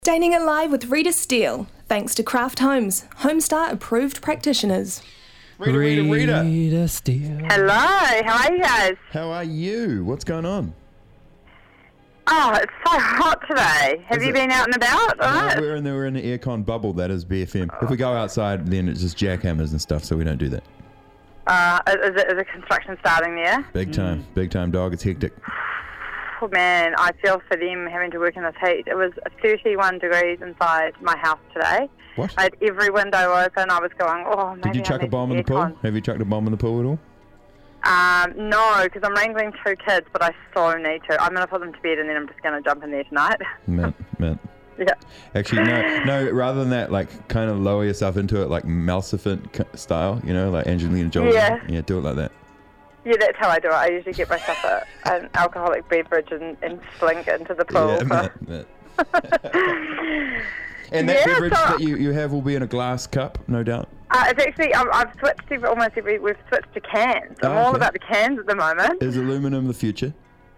Staying alive with Rita Steele, thanks to Craft Homes, Homestar approved practitioners. Rita Steele. Hello, how are you guys? How are you? What's going on? Oh, it's so hot today. Have you been out and about? No, we're in the aircon bubble, that is BFM. If we go outside, then it's just jackhammers and stuff, so we don't do that. Is the construction starting there? Big time, dog. It's hectic. Oh, man, I feel for them having to work in this heat. It was 31 degrees inside my house today. What? I had every window open. I was going, oh, maybe Did you chuck a bomb in the pool? Have you chucked a bomb in the pool at all? No, because I'm wrangling 2 kids, but I so need to. I'm going to put them to bed and then I'm just going to jump in there tonight. Man. Yeah. Actually, no. Rather than that, like, kind of lower yourself into it, like Maleficent style, you know, like Angelina Jolie. Yeah, do it like that. Yeah, that's how I do it. I usually get myself an alcoholic beverage and slink it into the pool. Yeah, And that beverage that you have will be in a glass cup, no doubt. It's actually, I've switched to we've switched to cans. I'm all about the cans at the moment. Is aluminum the future?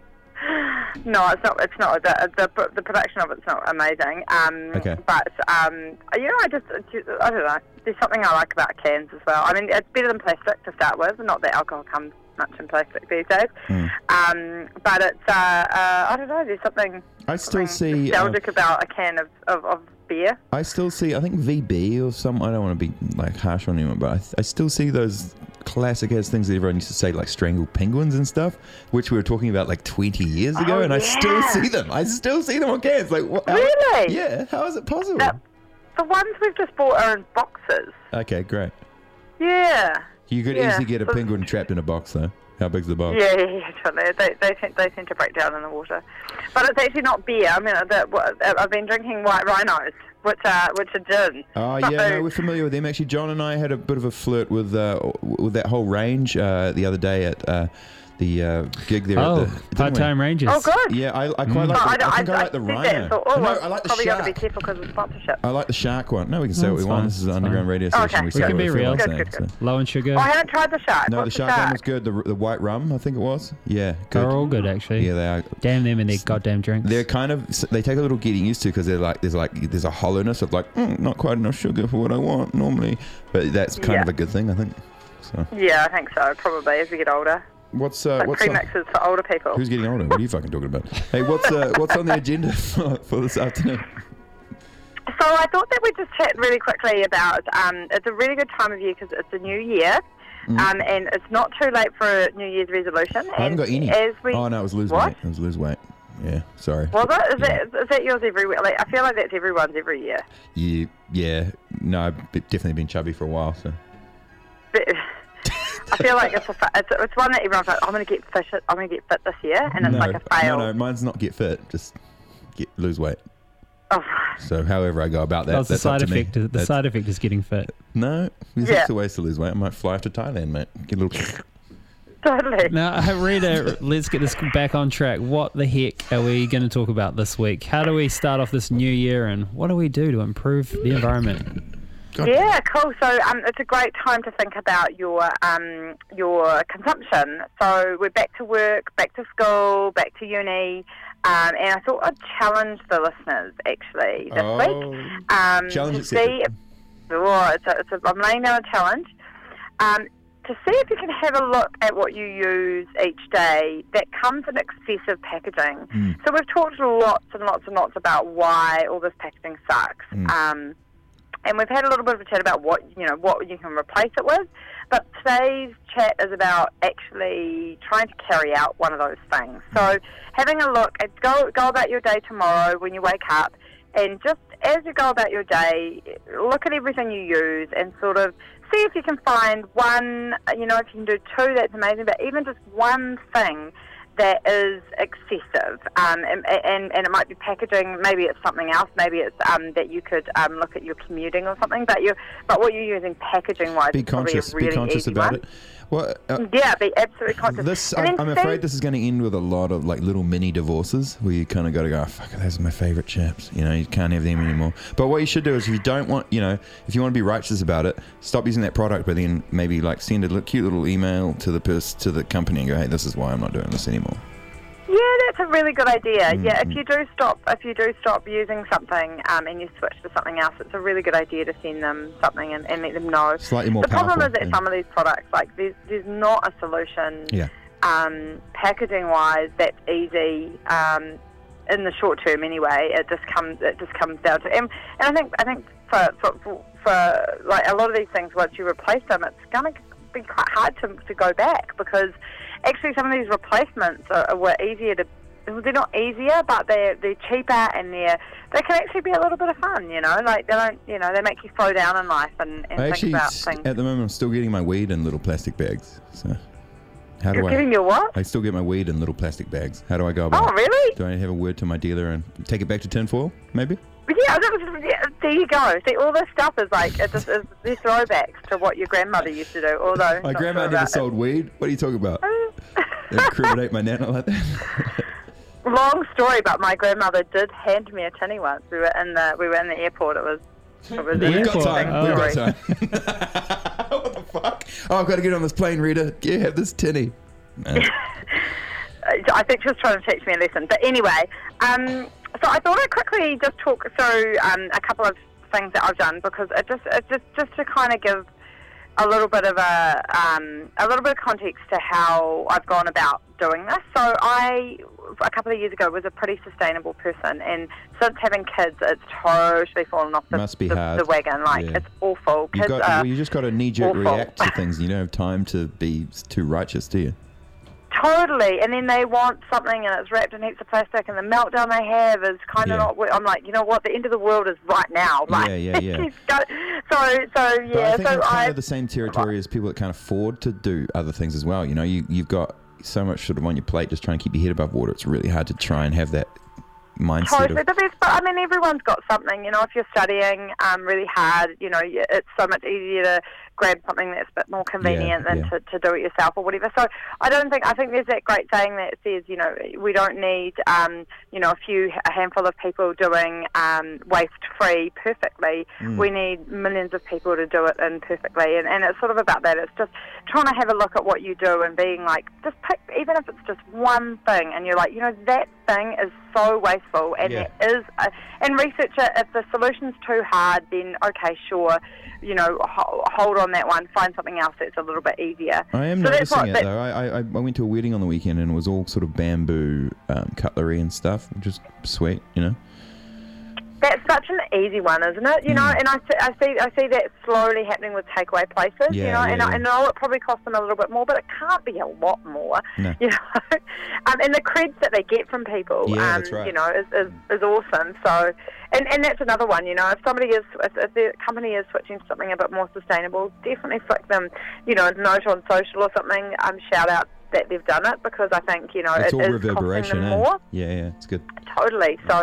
No, it's not. It's not. The production of it's not amazing. Okay. But I don't know. There's something I like about cans as well. I mean, it's better than plastic to start with. Not that alcohol comes much in plastic these days. But it's I don't know. There's something. I still see nostalgic about a can of beer. I still see. I think VB or some. I don't want to be like harsh on anyone, but I still see those classic ass things that everyone used to say, like strangled penguins and stuff, which we were talking about like 20 years ago, and I still see them. I still see them on cans. Like, what? Really? Yeah. How is it possible? The ones we've just bought are in boxes. Okay, great. Yeah. You could easily get a penguin trapped in a box, though. How big's the box? Yeah, totally. They tend to break down in the water. But it's actually not beer. I mean, I've been drinking White Rhinos, which are gin. Oh, yeah, no, we're familiar with them. Actually, John and I had a bit of a flirt with that whole range the other day at the gig there. Part-Time Rangers. Oh, good. Yeah, I quite like I think I like the Rhino. I like the Probably got to be careful because of sponsorship. I like the shark one. No, we can say what we want. This is an underground radio station. Okay. We can be real. Good. Low in sugar. Oh, I haven't tried the shark. No, the shark one was good. The white rum, I think it was. Yeah, good. They're all good, actually. Yeah, they are. Damn them and their goddamn drinks. They're kind of, they take a little getting used to because there's a hollowness of like, not quite enough sugar for what I want normally. But that's kind of a good thing, I think. So. Yeah, I think so, probably, as we get older. What's premixes for older people. Who's getting older? What are you fucking talking about? Hey, what's on the agenda for this afternoon? So I thought that we'd just chat really quickly about, it's a really good time of year because it's a new year, and it's not too late for a New Year's resolution. I haven't got any. Oh, no, it was lose weight. It was lose weight. Yeah, sorry. Was it? Is that yours every week? Like, I feel like that's everyone's every year. Yeah. No, I've definitely been chubby for a while, so. I feel like it's one that everyone's like, I'm going to get fit this year, and it's like a fail. No, mine's not get fit, just lose weight. Oh. So however I go about that, that's the side effect. The side effect is getting fit. No, there's lots of ways to lose weight. I might fly to Thailand, mate. Get a little. Totally. Now, Rita, let's get this back on track. What the heck are we going to talk about this week? How do we start off this new year, and what do we do to improve the environment? Yeah, cool. So it's a great time to think about your consumption. So we're back to work, back to school, back to uni, and I thought I'd challenge the listeners actually this week. Challenge accepted. I'm laying down a challenge to see if you can have a look at what you use each day that comes in excessive packaging. So we've talked lots and lots and lots about why all this packaging sucks. And we've had a little bit of a chat about what you can replace it with. But today's chat is about actually trying to carry out one of those things. So having a look at go about your day tomorrow when you wake up, and just as you go about your day, look at everything you use and sort of see if you can find one, if you can do 2, that's amazing, but even just one thing that is excessive, and it might be packaging, maybe it's something else, maybe it's that you could look at your commuting or something, but what you're using packaging wise is probably a really easy about one. it. Well, be absolutely conscious. I'm afraid this is going to end with a lot of like little mini divorces where you kind of got to go, oh, fuck, those are my favourite chaps. You can't have them anymore. But what you should do is if you don't want, if you want to be righteous about it, stop using that product, but then maybe like send a cute little email to the company and go, hey, this is why I'm not doing this anymore. Yeah, that's a really good idea. Yeah, if you do stop using something and you switch to something else, it's a really good idea to send them something and let them know. Slightly more The problem powerful, is that some of these products, like there's not a solution, packaging wise, that's easy. In the short term, anyway, it just comes down to, and I think for like a lot of these things, once you replace them, it's going to be quite hard to go back, because actually some of these replacements were easier to. They're not easier, but they're cheaper, and they can actually be a little bit of fun. Like they make you slow down in life and think about things. At the moment, I'm still getting my weed in little plastic bags. So. How do You're getting your what? I still get my weed in little plastic bags. How do I go about it? Oh, really? Do I have a word to my dealer and take it back to tinfoil, maybe? Yeah, there you go. See, all this stuff is like, they're throwbacks to what your grandmother used to do, although... My grandma never sold weed. What are you talking about? They incriminate my nana like that? Long story, but my grandmother did hand me a tinny once. We were in the airport. It was We've got time. What the fuck? Oh, I've got to get on this plane, Rita. Yeah, have this tinny. No. I think she was trying to teach me a lesson. But anyway, so I thought I'd quickly just talk through a couple of things that I've done, because it just to kind of give a little bit of context to how I've gone about doing this. So a couple of years ago, was a pretty sustainable person, and since having kids, it's totally fallen off the wagon. It's awful. You just got to knee-jerk react to things. You don't have time to be too righteous, do you? Totally, and then they want something and it's wrapped in heaps of plastic, and the meltdown they have is kind of not. I'm like, you know what? The end of the world is right now. Like, yeah. So yeah. But I think it's kind of the same territory as people that can't afford to do other things as well. You've got so much sort of on your plate, just trying to keep your head above water. It's really hard to try and have that mindset. Totally, but everyone's got something. If you're studying really hard, it's so much easier to grab something that's a bit more convenient than to do it yourself or whatever. So I think there's that great saying that says, we don't need, a handful of people doing waste-free perfectly. We need millions of people to do it imperfectly. And it's sort of about that. It's just trying to have a look at what you do and being like, just pick, even if it's just one thing, and you're like, that thing is so wasteful, and it is, and research it. If the solution's too hard, then okay, sure, hold on that one, find something else that's a little bit easier. I am noticing it though. I went to a wedding on the weekend, and it was all sort of bamboo cutlery and stuff, which is sweet, That's such an easy one, isn't it? And I see that slowly happening with takeaway places. And I know it probably costs them a little bit more, but it can't be a lot more. No. And the creds that they get from people, that's right. is awesome. So, and that's another one. If the company is switching to something a bit more sustainable, definitely flick them, a note on social or something. Shout out that they've done it, because I think it's all is reverberation, costing them more. Yeah, it's good. Totally. So.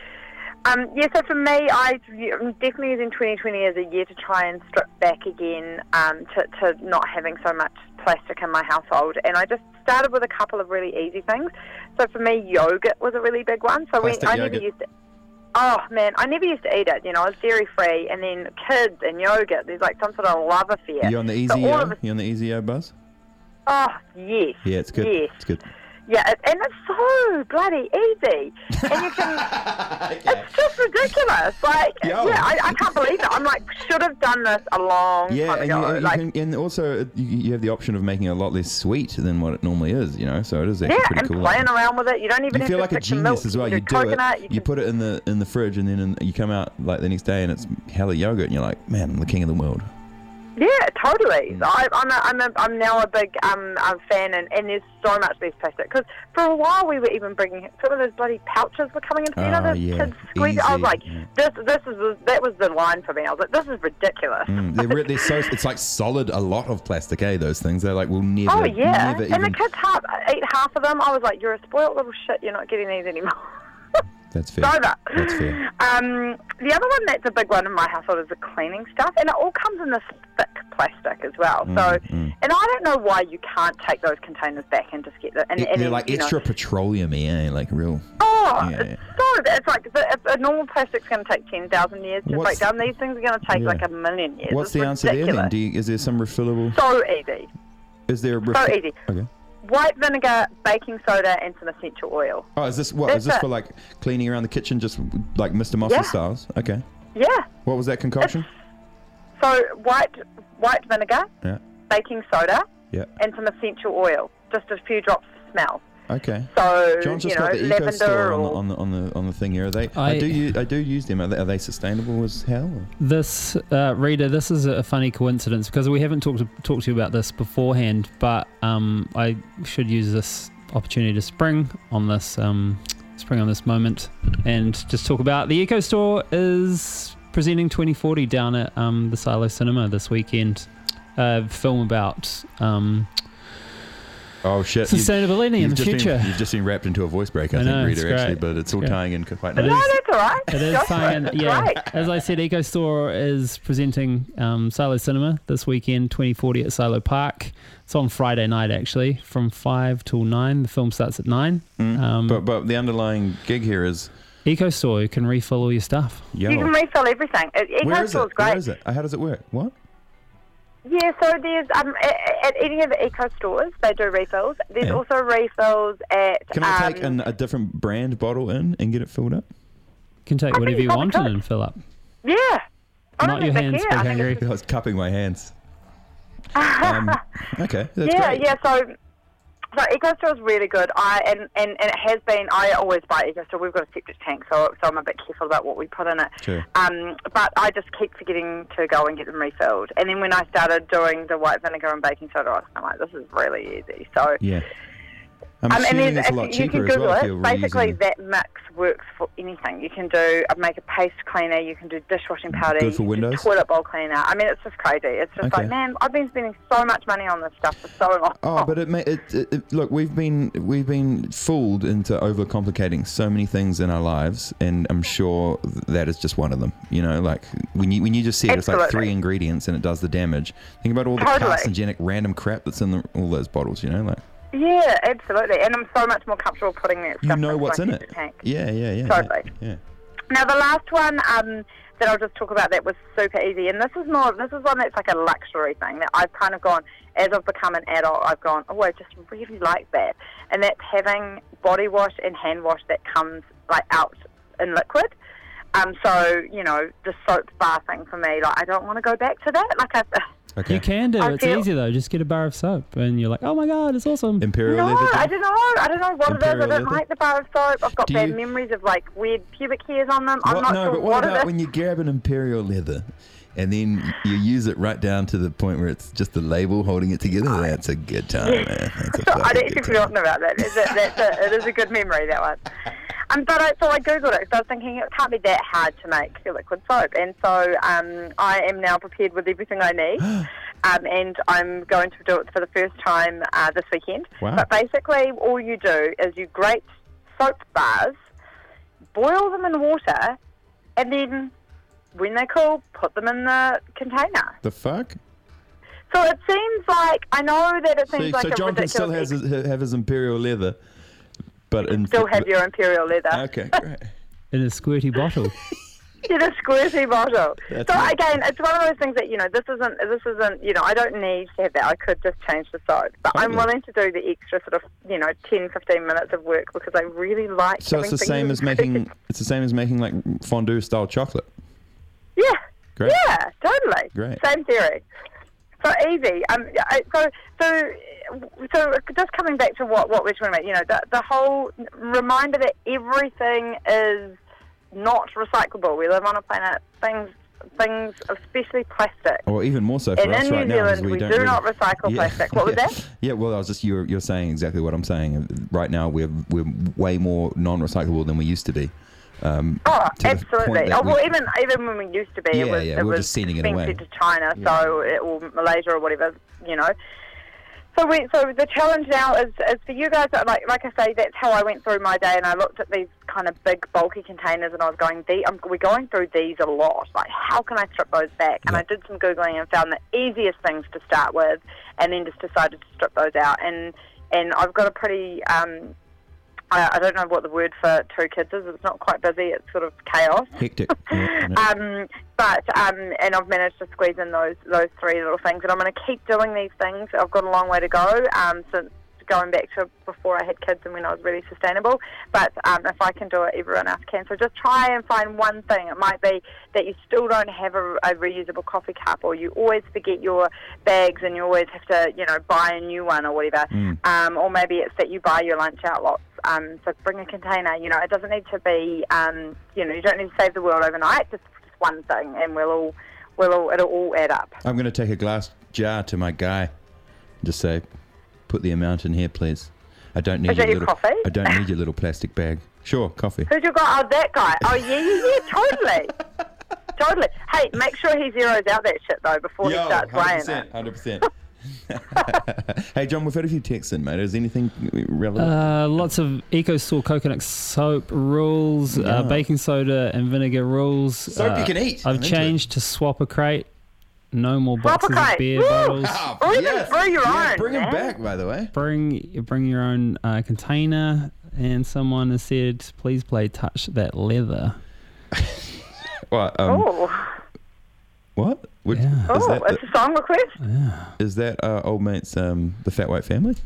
So for me, I definitely using 2020 as a year to try and strip back again to not having so much plastic in my household. And I just started with a couple of really easy things. So for me, yogurt was a really big one. So I never used to... Oh, man, I never used to eat it. I was dairy-free. And then kids and yogurt, there's like some sort of love affair. You on the easy You on the easy buzz? Oh, yes. Yeah, it's good. Yes. It's good. Yeah, and it's so bloody easy, and you can. It's just ridiculous. Like, I can't believe it. I'm like, should have done this a long time ago. And also you have the option of making it a lot less sweet than what it normally is. So it is actually pretty cool. Yeah, and playing around with it. You don't even have to feel like a genius as well. You do it. You put it in the fridge, and then you come out like the next day, and it's hella yogurt, and you're like, man, I'm the king of the world. Yeah, totally. So I'm now a big fan, and there's so much less plastic. Because for a while we were even bringing some of those bloody pouches were coming into the kids squeeze. I was like, that was the line for me. I was like, this is ridiculous. They're it's like solid, a lot of plastic, those things. They're like, we'll never. Oh yeah, never and the kids eat half of them. I was like, you're a spoiled little shit. You're not getting these anymore. That's fair. That's fair. The other one that's a big one in my household is the cleaning stuff, and it all comes in this thick plastic as well. And I don't know why you can't take those containers back and just get the. They're like extra petroleum-y, like real. Oh, it's like if a normal plastic's going to take 10,000 years to break down, these things are going to take like a million years. What's the answer there then? Is there some refillable? So easy. Is there so easy? Okay. white vinegar, baking soda, and some essential oil. Oh, is this what? That's Is this it. for like cleaning around the kitchen, just like Mr. Moss's Yeah. styles? Okay. Yeah. What was that concoction? So white vinegar, Yeah. baking soda, Yeah. and some essential oil. Just a few drops of smell. Okay. So John's just you know, got the Eco lavender Store or on the thing here. Are they? I do use them. Are they sustainable as hell? Or? This, Rita, this is a funny coincidence because we haven't talked to you about this beforehand, but I should use this opportunity to spring on this moment and just talk about the Eco Store is presenting 2040 down at the Silo Cinema this weekend. A film about Oh shit! sustainability in the just future. You've just been wrapped into a voice break, I I think, know, it's Rita, actually, great. but it's all It's tying in quite no, nicely. that's all right. It is Go for fine. it. Yeah, Great. as I said, Eco Store is presenting Silo Cinema this weekend, 2040 at Silo Park. It's on Friday night actually, from 5 till 9. The film starts at 9. But the underlying gig here is Eco Store, you can refill all your stuff. You can refill everything. Eco Where is Store's it? great. Where is it? How does it work? What? Yeah, so there's at any of the Eco stores they do refills. There's Yeah. also refills at. Can I take a different brand bottle in and get it filled up? You can take I whatever think you you want probably and fill up. Yeah. I Not don't your think hands, they Big care. I think Hungry. it's I was cupping my hands. Okay, that's yeah, great. yeah. So Eco Store is really good. And it has been. I always buy Eco Store. We've got a septic tank, so I'm a bit careful about what we put in it. Sure. But I just keep forgetting to go and get them refilled. And then when I started doing the white vinegar and baking soda, I'm like, this is really easy. So. Yeah. I'm And assuming there's, it's a lot you cheaper can as Google well if it. you're Basically, reusing. that mix works for anything. You can do make a paste cleaner. You can do dishwashing powder. Good for you can do windows? toilet bowl cleaner. I mean, it's just crazy. It's just Okay. like, man, I've been spending so much money on this stuff for so long. Oh, but look, we've been fooled into overcomplicating so many things in our lives, and I'm sure that is just one of them. You know, like when you just said it's like Absolutely. 3 ingredients and it does the damage. Think about all the Totally. carcinogenic random crap that's in all those bottles. You know, like Yeah, absolutely. And I'm so much more comfortable putting that stuff you know into what's my in septic it. tank. Yeah. Totally. Yeah. Now, the last one that I'll just talk about that was super easy, and this is one that's like a luxury thing that I've kind of gone, as I've become an adult, I've gone, oh, I just really like that. And that's having body wash and hand wash that comes like out in liquid. So, you know, the soap bar thing for me, like I don't want to go back to that. Like Okay. You can do. I It's feel- easy though. Just get a bar of soap, and you're like, oh my god, it's awesome. Imperial No, leather. I don't know. I don't know what it is. I Imperial don't leather? like the bar of soap. I've got Do bad you- memories of like weird pubic hairs on them. I'm What? not No, sure but what what it about is. when you grab an Imperial leather and then you use it right down to the point where it's just the label holding it together? That's a good time, man. That's a I'd fucking actually good time. forgotten about that. It is a good memory, that one. So I googled it because I was thinking it can't be that hard to make liquid soap, and so I am now prepared with everything I need, and I'm going to do it for the first time this weekend. Wow. But basically, all you do is you grate soap bars, boil them in water, and then when they cool, put them in the container. The fuck? So it seems like, I know that it seems like So a John can still ridiculous have his Imperial leather, but still have your Imperial leather. Okay, great. In a squirty bottle. In a squirty bottle. That's So it. again, it's one of those things that, you know, this isn't, you know, I don't need to have that. I could just change the soap. But I'm Totally. willing to do the extra sort of, you know, 10, 15 minutes of work because I really like So having it's the things same as making like fondue style chocolate. Yeah. Great. Yeah, totally. Great. Same theory. So easy. So just coming back to what we're talking about, you know, the whole reminder that everything is not recyclable. We live on a planet, things, especially plastic. Or even more so for And us in right New now, because Zealand, we don't do really- not recycle plastic. What was that? Yeah, well, I was just you're saying exactly what I'm saying. Right now, we're way more non-recyclable than we used to be. Oh, to the absolutely. point that Oh, well, even when we used to be, Yeah, it we're was just sending it being away. sent to China, Yeah. or Malaysia or whatever, you know. So the challenge now is for you guys. Like I say, that's how I went through my day, and I looked at these kind of big, bulky containers, and I was going, we're going through these a lot. Like, how can I strip those back? And Yeah. I did some Googling and found the easiest things to start with, and then just decided to strip those out. And I've got a pretty I don't know what the word for 2 kids is. It's not quite busy. It's sort of chaos. Hectic. Yeah, I know. And I've managed to squeeze in those 3 little things, and I'm going to keep doing these things. I've got a long way to go since going back to before I had kids and when I was really sustainable. But if I can do it, everyone else can. So just try and find one thing. It might be that you still don't have a reusable coffee cup, or you always forget your bags and you always have to, buy a new one or whatever. Or maybe it's that you buy your lunch out lots. So bring a container. It doesn't need to be, you don't need to save the world overnight. Just one thing, and it'll all add up. I'm going to take a glass jar to my guy. Just say, put the amount in here, please. I don't need your little coffee. I don't need your little plastic bag. Sure, coffee. Who's your guy? Oh, that guy. Oh, yeah, totally. Hey, make sure he zeroes out that shit though before he starts weighing it. 100%. Hey, John, we've had a few texts in, mate. Is anything relevant? Lots of EcoStore coconut soap rules, baking soda and vinegar rules. Soap you can eat. I've changed to swap a crate. No more boxes of beer bottles. Or even brew your own. Bring them back, by the way. Bring your own container. And someone has said, please play Touch That Leather. What? What? Which, it's a song request? Yeah. Is that old mate's The Fat White Family?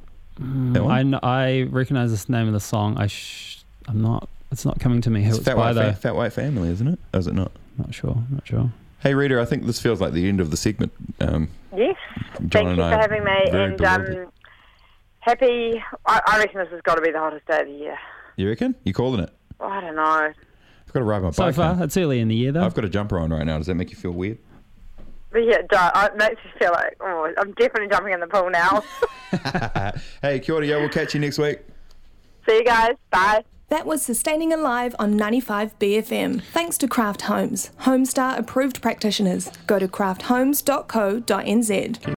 I recognise this name of the song. I'm not. It's not coming to me who it's by though. Fat White Family, isn't it? Or is it not? Not sure. Hey, Rita, I think this feels like the end of the segment. Yes. Thank you for having me. And happy. I reckon this has got to be the hottest day of the year. You reckon? You calling it? I don't know. I've got to ride my bike. So far, now. It's early in the year, though. I've got a jumper on right now. Does that make you feel weird? But yeah, it makes me feel like, I'm definitely jumping in the pool now. Hey, kia ora, yo. We'll catch you next week. See you guys. Bye. That was Sustaining Alive on 95 BFM. Thanks to Craft Homes, Homestar approved practitioners. Go to crafthomes.co.nz.